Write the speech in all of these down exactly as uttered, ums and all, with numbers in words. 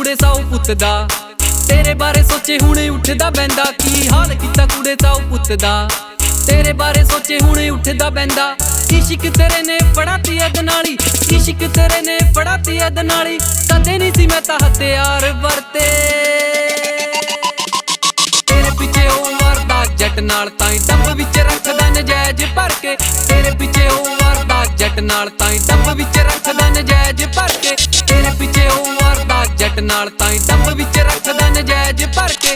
ਕੁੜੇ ਸਾਊ ਪੁੱਤ ਦਾ। ਤੇਰੇ ਬਾਰੇ ਸੋਚੇ ਹੁਣੇ ਉੱਠਦਾ ਬੈਂਦਾ, ਕੀ ਹਾਲ ਕੀਤਾ ਕੁੜੇ ਸਾਊ ਪੁੱਤ ਦਾ। ਤੇਰੇ ਬਾਰੇ ਸੋਚੇ ਹੁਣੇ ਉੱਠਦਾ ਬੈਂਦਾ, ਇਸ਼ਕ ਤੇਰੇ ਨੇ ਫੜਾਤੀ ਐ ਦਨਾਲੀ, ਇਸ਼ਕ ਤੇਰੇ ਨੇ ਫੜਾਤੀ ਐ ਦਨਾਲੀ। ਕਦੇ ਨਹੀਂ ਸੀ ਮੈਂ ਤਾਂ ਹਥਿਆਰ ਵਰਤੇ, ਤੇਰੇ ਪਿੱਛੇ ਉਹ ਵਰਦਾ ਜੱਟ ਨਾਲ ਤਾਈਂ ਡੱਬ ਵਿੱਚ ਰੱਖਦਾ ਨਜਾਇਜ਼ ਭਰ ਕੇ। ਤੇਰੇ ਪਿੱਛੇ ਉਹ ਵਰਦਾ ਜੱਟ ਨਾਲ ਤਾਈਂ ਡੱਬ ਵਿੱਚ ਰੱਖਦਾ ਨਜਾਇਜ਼ ਭਰ ਕੇ। ਤੇਰੇ ਪਿੱਛੇ ਉਹ ਵਰਦਾ ਜੱਟ ਨਾਲ ਤਾਈਂ ਡੱਬ ਵਿੱਚ ਰੱਖਦਾ ਨਜਾਇਜ਼ ਭਰ ਕੇ।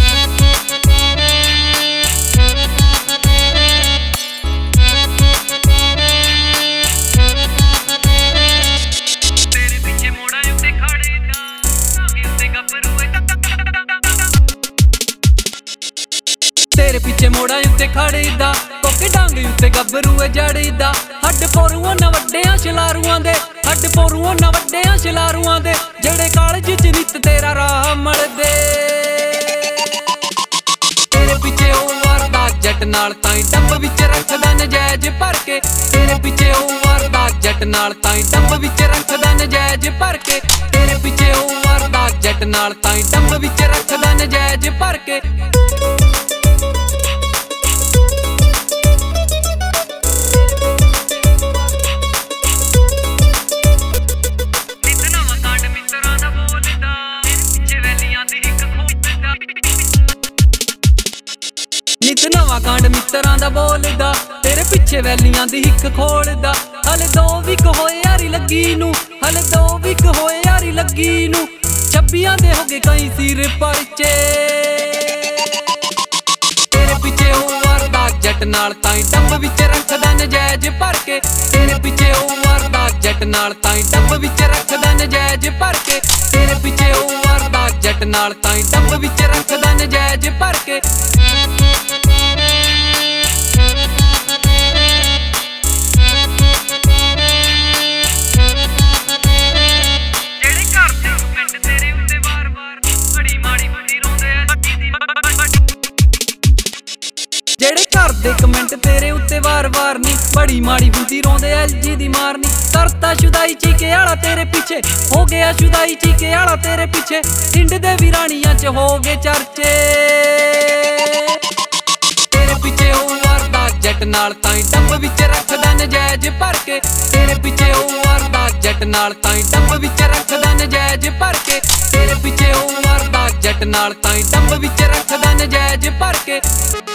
ਤੇਰੇ ਪਿੱਛੇ ਮੋੜਾਂ ਉੱਤੇ ਖੜੀਦਾ, ਕੋਕੇ ਡਾਂਗ ਉੱਤੇ ਗੱਭਰੂ ਏ ਜੜੀਦਾ। ਹੱਡ ਪੋਰੂ ਨਾ ਵੱਡਿਆਂ ਸ਼ਲਾਰੂਆਂ ਦੇ, ਹੱਡ ਪੋਰੂ ਨਾ ਵੱਡਿਆਂ ਸ਼ਲਾਰੂਆਂ ਦੇ, ਜਿਹੜੇ ਕਾਲਜ ਚ ਨਿੱਤ ਤੇਰਾ ਰਾਹ ਮਲਦੇ। ਤੇਰੇ ਪਿੱਛੇ ਉਹ ਵਰਦਾ ਜੱਟ ਨਾਲ ਤਾਈਂ ਡੱਬ ਵਿੱਚ ਰੱਖਦਾ ਨਜਾਇਜ਼ ਭਰ ਕੇ। ਤੇਰੇ ਪਿੱਛੇ ਉਹ ਵਰਦਾ ਜੱਟ ਨਾਲ ਤਾਈਂ ਡੱਬ ਵਿੱਚ ਰੱਖਦਾ ਨਜਾਇਜ਼ ਭਰ ਕੇ। ਤੇਰੇ ਪਿੱਛੇ ਉਹ ਵਰਦਾ ਜੱਟ ਨਾਲ ਤਾਈਂ ਡੱਬ ਵਿੱਚ ਰੱਖਦਾ ਨਜਾਇਜ਼ ਭਰ ਕੇ। ਨਿਤ ਨਵਾਂ ਕਾਂਡ ਮਿੱਤਰਾਂ ਦਾ ਬੋਲਦਾ, ਤੇਰੇ ਪਿੱਛੇ ਵੈਲੀਆਂ ਦੀ ਹਿੱਕ ਖੋਲਦਾ। ਹਲੇ ਦੋ ਵਿਕ ਹੋਏ ਯਾਰੀ ਲੱਗੀ ਨੂੰ, ਹਲੇ ਦੋ ਵਿਕ ਹੋਏ ਯਾਰੀ ਲੱਗੀ ਨੂੰ। ਛੱਬੀਆਂ ਦੇ ਹੋ ਗਏ ਕਈ ਸਿਰ ਪਰਚੇ, ਤੇਰੇ ਪਿੱਛੇ ਉਹ ਵਰਦਾ ਜੱਟ ਨਾਲ ਤਾਈਂ ਡੱਬ ਵਿੱਚ ਰੱਖਦਾ ਨਜਾਇਜ਼ ਭਰ ਕੇ। ਤੇਰੇ ਪਿੱਛੇ ਉਹ ਵਰਦਾ ਜੱਟ ਨਾਲ ਤਾਈਂ ਡੱਬ ਵਿੱਚ ਰੱਖਦਾ ਨਜਾਇਜ਼ ਭਰ ਕੇ। ਤੇਰੇ ਪਿੱਛੇ ਉਹ ਵਰਦਾ ਜੱਟ ਨਾਲ ਤਾਈਂ ਡੱਬ ਵਿੱਚ ਰੱਖਦਾ ਨਜਾਇਜ਼ ਭਰ ਕੇ। ਜਿਹੜੇ ਘਰ ਦੇ ਕਮੈਂਟ ਤੇਰੇ ਉੱਤੇ ਵਾਰ-ਵਾਰ ਨੀ, ਬੜੀ ਮਾੜੀ ਹੁੰਦੀ ਰੋਂਦੇ ਐਲਜੀ ਦੀ ਮਾਰਨੀ। ਕਰਤਾ ਸ਼ੁਦਾਈ ਚੀਕੇ ਵਾਲਾ ਤੇਰੇ ਪਿੱਛੇ, ਹੋ ਗਿਆ ਸ਼ੁਦਾਈ ਚੀਕੇ ਵਾਲਾ ਤੇਰੇ ਪਿੱਛੇ। ਪਿੰਡ ਦੇ ਵੀਰਾਣੀਆਂ ਚ ਹੋ ਗਏ ਚਰਚੇ, ਤੇਰੇ ਪਿੱਛੇ ਉਹ ਵਰਦਾ ਜੱਟ ਨਾਲ ਤਾਈਂ ਡੱਬ ਵਿੱਚ ਰੱਖਦਾ ਨਜਾਇਜ਼ ਭਰ ਕੇ। ਤੇਰੇ ਪਿੱਛੇ ਉਹ ਵਰਦਾ ਜੱਟ ਨਾਲ ਤਾਈਂ ਡੱਬ ਵਿੱਚ ਰੱਖਦਾ ਨਜਾਇਜ਼ ਭਰ ਕੇ। ਤੇਰੇ ਪਿੱਛੇ ਉਹ ਵਰਦਾ ਜੱਟ ਨਾਲ ਤਾਈਂ ਡੱਬ ਵਿੱਚ ਰੱਖਦਾ ਨਜਾਇਜ਼ ਭਰ ਕੇ।